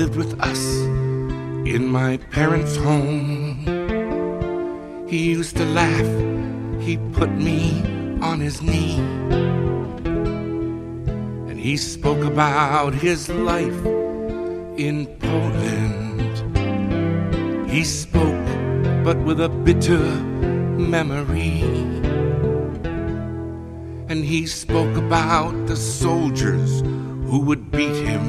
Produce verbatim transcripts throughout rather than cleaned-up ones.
lived with us in my parents' home. He used to laugh, he put me on his knee, and he spoke about his life in Poland. He spoke, but with a bitter memory. And he spoke about the soldiers who would beat him,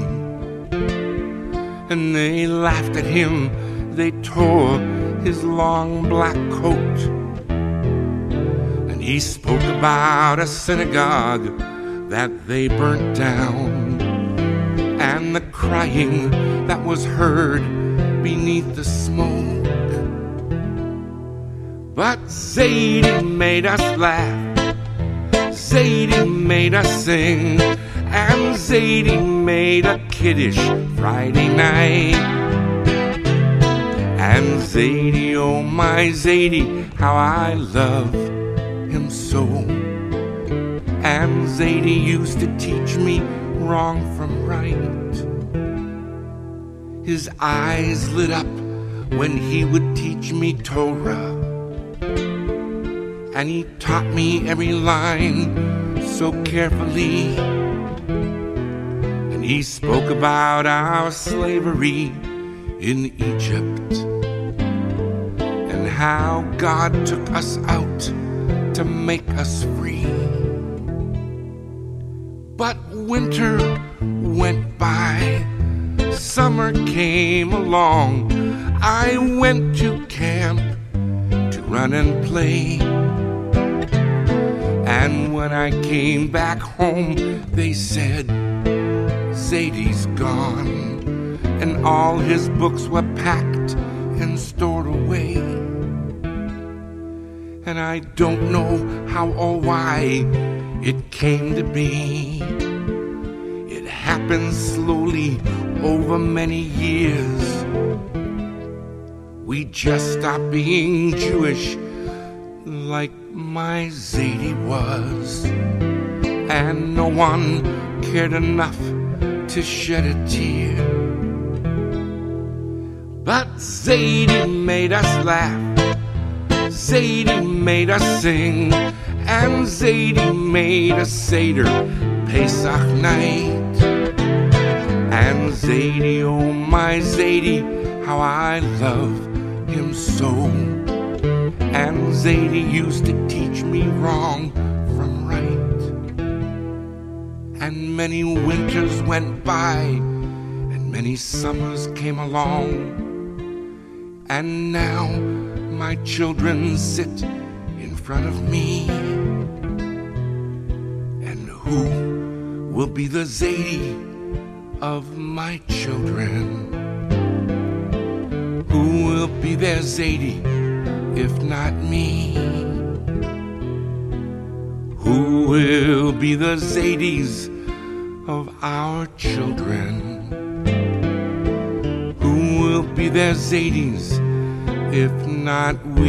and they laughed at him, they tore his long black coat. And he spoke about a synagogue that they burnt down, and the crying that was heard beneath the smoke. But Zadie made us laugh, Zadie made us sing, and Zadie made a kiddish Friday night. And Zadie, oh my Zadie, how I love him so. And Zadie used to teach me wrong from right. His eyes lit up when he would teach me Torah, and he taught me every line so carefully. And he spoke about our slavery in Egypt, and how God took us out to make us free. But winter went by, summer came along. I went to camp to run and play, and when I came back home, they said, Zadie's gone, and all his books were packed and stored away. And I don't know how or why it came to be. It happened slowly over many years. We just stopped being Jewish like my Zadie was, and no one cared enough to shed a tear. But Zadie made us laugh, Zadie made us sing, and Zadie made a Seder Pesach night. And Zadie, oh my Zadie, how I love him so. And Zadie used to teach me wrong from right. And many winters went by, and many summers came along. And now my children sit in front of me. And who will be the Zadie of my children? Who will be their Zadie if not me? Who will be the Zadies of our children? Who will be their Zadies if not we?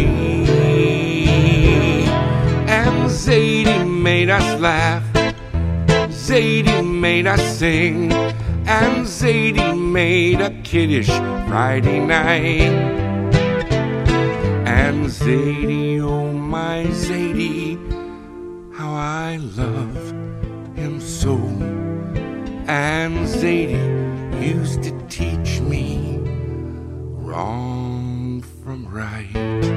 And Zadie made us laugh, Zadie made us sing, and Zadie made a kiddish Friday night. And Zadie, oh my Zadie, how I love him so. And Zadie used to teach me wrong from right.